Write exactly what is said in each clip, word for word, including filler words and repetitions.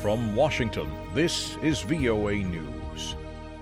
From Washington, this is V O A News.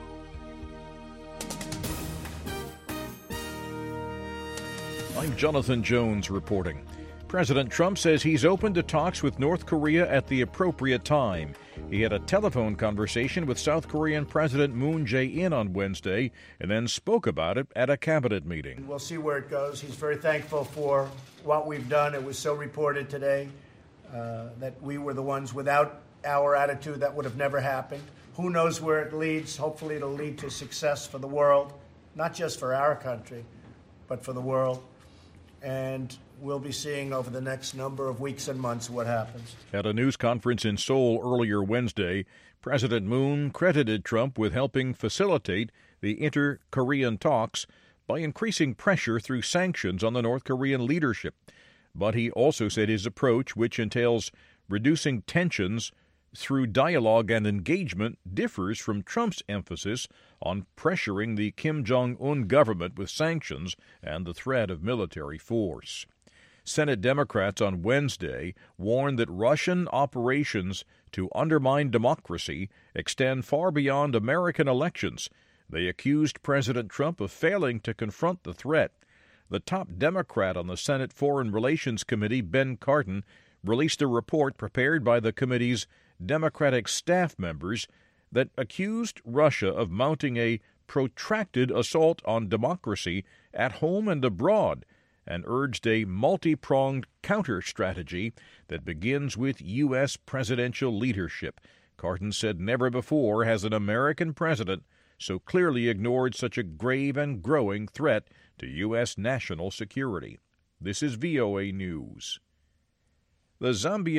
I'm Jonathan Jones reporting. President Trump says he's open to talks with North Korea at the appropriate time. He had a telephone conversation with South Korean President Moon Jae-in on Wednesday and then spoke about it at a cabinet meeting. We'll see where it goes. He's very thankful for what we've done. It was so reported today uh, that we were the ones without our attitude that would have never happened. Who knows where it leads? Hopefully it'll lead to success for the world, not just for our country, but for the world. And we'll be seeing over the next number of weeks and months what happens. At a news conference in Seoul earlier Wednesday, President Moon credited Trump with helping facilitate the inter-Korean talks by increasing pressure through sanctions on the North Korean leadership. But he also said his approach, which entails reducing tensions through dialogue and engagement, differs from Trump's emphasis on pressuring the Kim Jong-un government with sanctions and the threat of military force. Senate Democrats on Wednesday warned that Russian operations to undermine democracy extend far beyond American elections. They accused President Trump of failing to confront the threat. The top Democrat on the Senate Foreign Relations Committee, Ben Cardin, released a report prepared by the committee's Democratic staff members that accused Russia of mounting a protracted assault on democracy at home and abroad and urged a multi-pronged counter-strategy that begins with U S presidential leadership. Cardin said never before has an American president so clearly ignored such a grave and growing threat to U S national security. This is V O A News. The Zambian